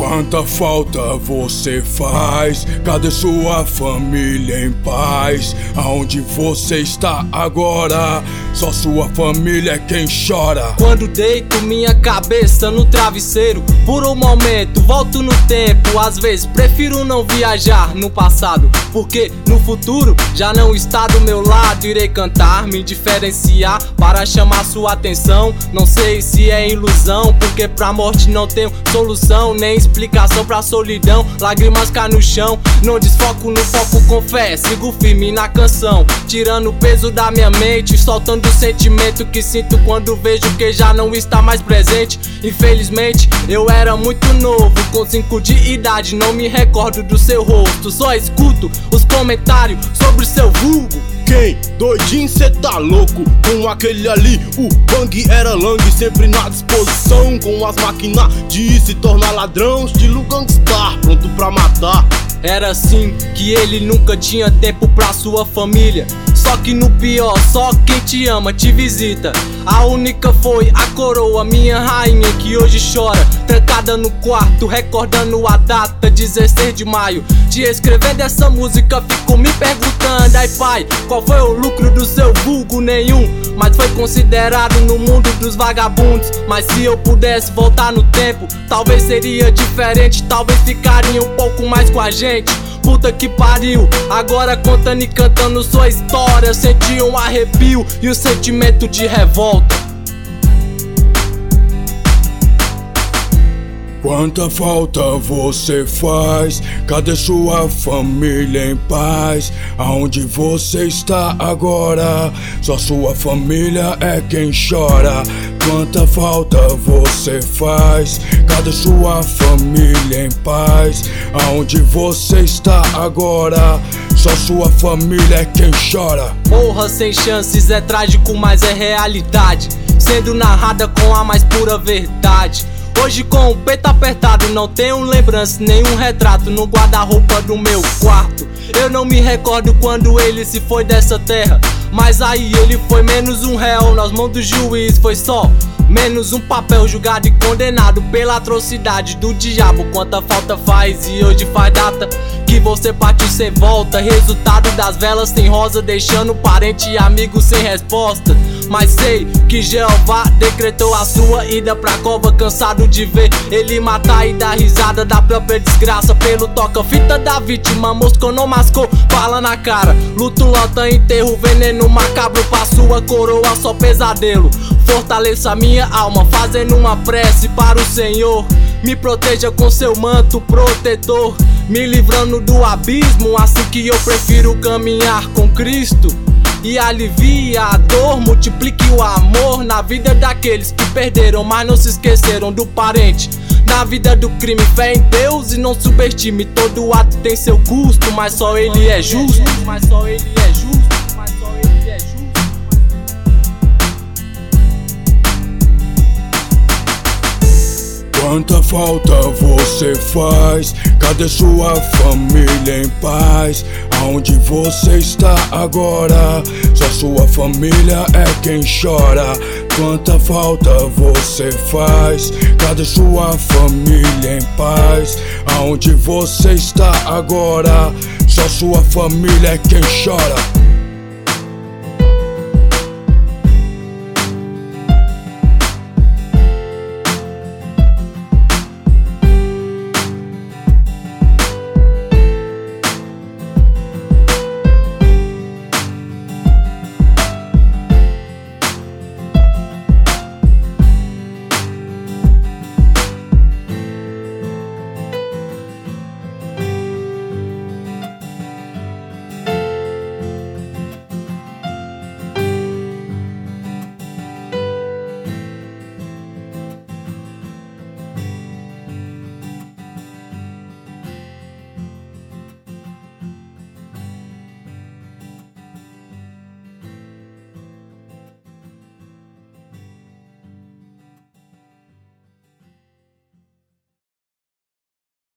Quanta falta você faz? Cadê sua família em paz? Aonde você está agora? Só sua família é quem chora. Quando deito minha cabeça no travesseiro, por um momento volto no tempo. Às vezes prefiro não viajar no passado, porque no futuro já não está do meu lado. Irei cantar, me diferenciar para chamar sua atenção. Não sei se é ilusão, porque pra morte não tenho solução, nem explicação pra solidão. Lágrimas caem no chão, não desfoco no foco com fé. Sigo firme na canção, tirando o peso da minha mente, soltando o sentimento que sinto quando vejo que já não está mais presente. Infelizmente eu era muito novo, com 5 de idade, não me recordo do seu rosto. Só escuto os comentários sobre seu vulgo. Quem? Doidinho, cê tá louco? Com aquele ali, o Bang era Lang, sempre na disposição, com as máquinas de se tornar ladrão, estilo gangstar, pronto pra matar. Era assim que ele nunca tinha tempo pra sua família. Só que no pior, só quem te ama te visita. A única foi a coroa, minha rainha, que hoje chora, trancada no quarto, recordando a data, 16 de maio. De escrever dessa música fico me perguntando: ai pai, qual foi o lucro do seu vulgo? Nenhum, mas foi considerado no mundo dos vagabundos. Mas se eu pudesse voltar no tempo, talvez seria diferente, talvez ficaria um pouco mais com a gente. Puta que pariu, agora contando e cantando sua história, senti um arrepio e o sentimento de revolta. Quanta falta você faz? Cadê sua família em paz? Aonde você está agora? Só sua família é quem chora. Quanta falta você faz? Cadê sua família em paz? Aonde você está agora? Só sua família é quem chora. Morra sem chances é trágico, mas é realidade, sendo narrada com a mais pura verdade. Hoje com o peito apertado, não tenho lembrança, nenhum retrato no guarda-roupa do meu quarto. Eu não me recordo quando ele se foi dessa terra, mas aí ele foi menos um réu nas mãos do juiz. Foi só menos um papel, julgado e condenado pela atrocidade do diabo. Quanta falta faz e hoje faz data que você partiu sem volta. Resultado das velas sem rosa, deixando parente e amigo sem resposta. Mas sei que Jeová decretou a sua ida pra cova, cansado de ver ele matar e dar risada da própria desgraça. Pelo toca-fita da vítima, moscou não mascou, fala na cara. Luto, lota, enterro, veneno macabro pra sua coroa, só pesadelo. Fortaleça minha alma, fazendo uma prece para o Senhor. Me proteja com seu manto protetor, me livrando do abismo, assim que eu prefiro caminhar com Cristo. E alivia a dor, multiplique o amor na vida daqueles que perderam, mas não se esqueceram do parente. Na vida do crime, fé em Deus e não subestime. Todo ato tem seu custo, mas só Ele é justo. Mas só Ele é justo. Mas só Ele é justo. Quanta falta você faz? Cadê sua família em paz? Aonde você está agora? Só sua família é quem chora. Quanta falta você faz? Cadê sua família em paz? Aonde você está agora? Só sua família é quem chora.